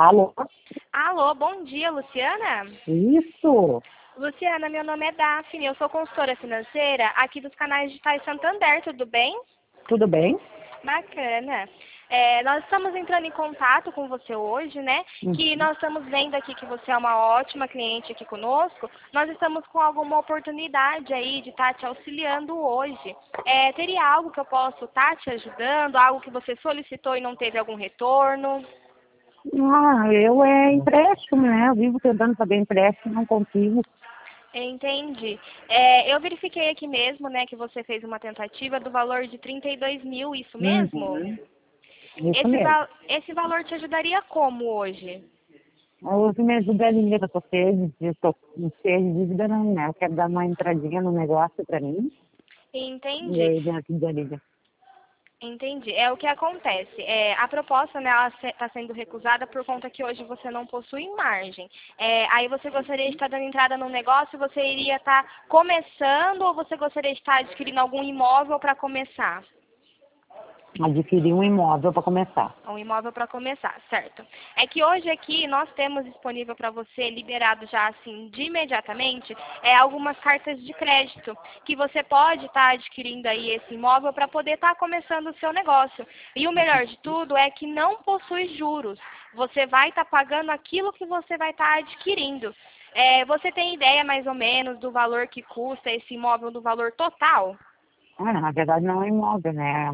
Alô? Alô, bom dia, Luciana? Isso. Luciana, meu nome é Daphne, eu sou consultora financeira aqui dos canais digitais Santander, tudo bem? Tudo bem? Bacana. Nós estamos entrando em contato com você hoje, né? Que nós estamos vendo aqui que você é uma ótima cliente aqui conosco. Nós estamos com alguma oportunidade aí de estar te auxiliando hoje. Teria algo que eu possa estar te ajudando? Algo que você solicitou e não teve algum retorno? Eu empréstimo, né? Eu vivo tentando fazer empréstimo, não consigo. Entendi. Eu verifiquei aqui mesmo, né, que você fez uma tentativa do valor de 32 mil, isso mesmo? Uhum. Isso mesmo. Esse valor te ajudaria como hoje? Hoje me ajuda a linha que eu tô cheia de dívida não, né? Eu quero dar uma entradinha no negócio pra mim. E Entendi. aí vem aqui de liga. Entendi. É o que acontece. A proposta, né, ela está sendo recusada por conta que hoje você não possui margem. Aí você gostaria de estar dando entrada no negócio, você iria estar começando ou você gostaria de estar adquirindo algum imóvel para começar? Adquirir um imóvel para começar. Um imóvel para começar, certo? É que hoje aqui nós temos disponível para você, liberado já assim de imediatamente, algumas cartas de crédito que você pode estar adquirindo aí esse imóvel para poder estar começando o seu negócio. E o melhor de tudo é que não possui juros. Você vai estar pagando aquilo que você vai estar adquirindo. Você tem ideia mais ou menos do valor que custa esse imóvel, do valor total? Na verdade não é um imóvel, né?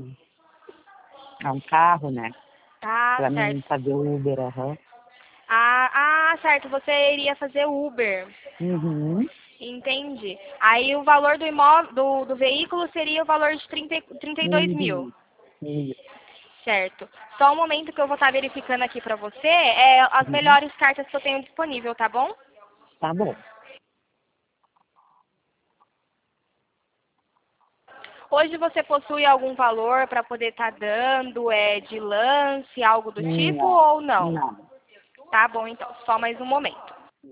É um carro, né? Tá, Pra mim certo. fazer Uber, aham. Certo, você iria fazer Uber. Uhum. Entendi. Aí o valor do imóvel, do veículo seria o valor de 32 mil. Uhum. Isso. Certo. Só um momento que eu vou estar verificando aqui para você as Uhum. melhores cartas que eu tenho disponível, tá bom? Tá bom. Hoje você possui algum valor para poder estar dando, de lance, algo do tipo Não, ou não? não. Tá bom, então. Só mais um momento.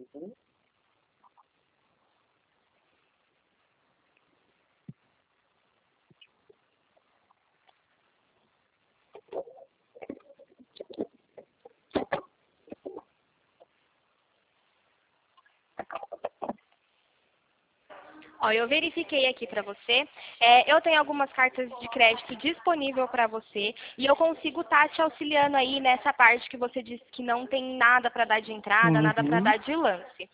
Ó, eu verifiquei aqui para você. Eu tenho algumas cartas de crédito disponível para você e eu consigo estar te auxiliando aí nessa parte que você disse que não tem nada para dar de entrada, nada para Uhum. dar de lance.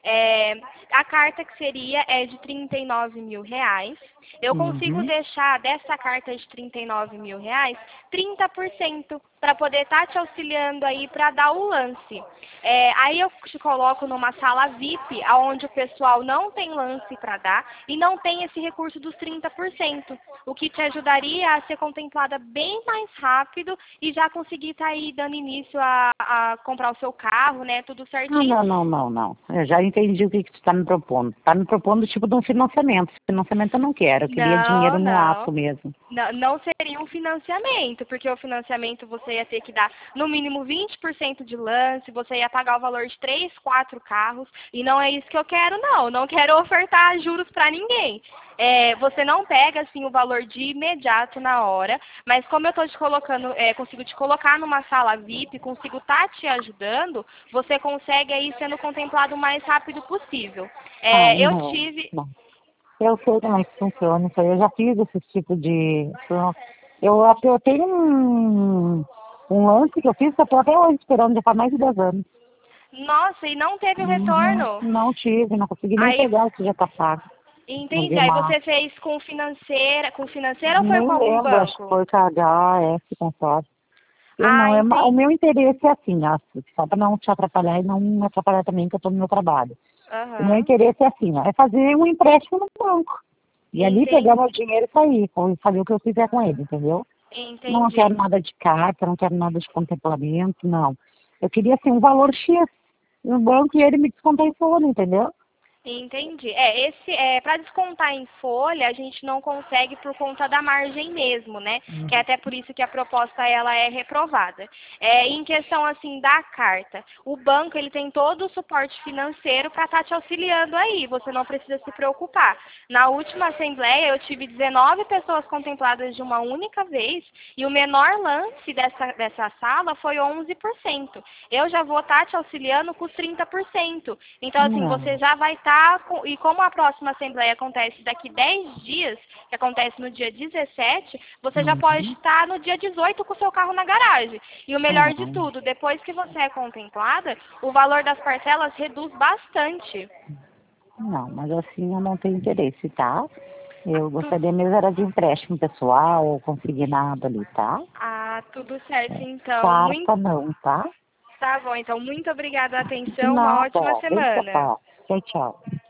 A carta que seria é de 39 mil reais. Eu consigo Uhum. deixar dessa carta de 39 mil reais 30% para poder estar te auxiliando aí para dar o lance. Aí eu te coloco numa sala VIP, onde o pessoal não tem lance para dar e não tem esse recurso dos 30%, o que te ajudaria a ser contemplada bem mais rápido e já conseguir estar aí dando início a comprar o seu carro, né, tudo certinho. Não. Eu já entendi o que que tu está me propondo. Está me propondo tipo de um financiamento. Financiamento eu não quero. Eu queria Não, dinheiro no ato não. mesmo. Não, não seria um financiamento, porque o financiamento você ia ter que dar no mínimo 20% de lance, você ia pagar o valor de 3, 4 carros, e não é isso que eu quero, não. Não quero ofertar juros para ninguém. Você não pega assim o valor de imediato na hora, mas como eu estou te colocando, consigo te colocar numa sala VIP, consigo estar te ajudando, você consegue aí sendo contemplado o mais rápido possível. Eu Não, tive. não. Eu sei como é que funciona isso aí. Eu já fiz esse tipo de... Eu tenho um lance que eu fiz que eu estou até hoje esperando, já faz mais de 10 anos. Nossa, e não teve o Uhum. retorno? Não tive, não consegui nem Aí, pegar o que já está pago. Não entendi. vi Aí uma... você fez com financeira ou foi Nem com algum lembro, acho que banco? foi KHS consórcio. Eu não, o Entendi. meu interesse é assim, ó, só para não te atrapalhar e não me atrapalhar também que eu estou no meu trabalho. O meu Aham. interesse é assim, ó, é fazer um empréstimo no banco. E ali pegar Entendi. meu dinheiro e sair, fazer o que eu quiser com ele, entendeu? Não quero Entendi. nada de carta, não quero nada de contemplamento, não. Eu queria assim, um valor X no banco e ele me descontempla, entendeu? Entendi. Para descontar em folha, a gente não consegue por conta da margem mesmo, né? Que é até por isso que a proposta ela é reprovada. Em questão assim da carta, o banco ele tem todo o suporte financeiro para estar te auxiliando aí. Você não precisa se preocupar. Na última assembleia eu tive 19 pessoas contempladas de uma única vez e o menor lance dessa sala foi 11%. Eu já vou estar te auxiliando com os 30%. Então assim, Não. você já vai estar e como a próxima assembleia acontece daqui 10 dias, que acontece no dia 17, você já pode Uhum. estar no dia 18 com o seu carro na garagem. E o melhor de Uhum. tudo, depois que você é contemplada, o valor das parcelas reduz bastante. Não, mas assim eu não tenho interesse, tá? Eu Tu- gostaria mesmo era de empréstimo pessoal ou consignado ali, tá? Tudo certo, então. Carta não, tá? Tá bom, então muito obrigada a De atenção, uma nada, ótima bem semana. capaz. Tchau, tchau.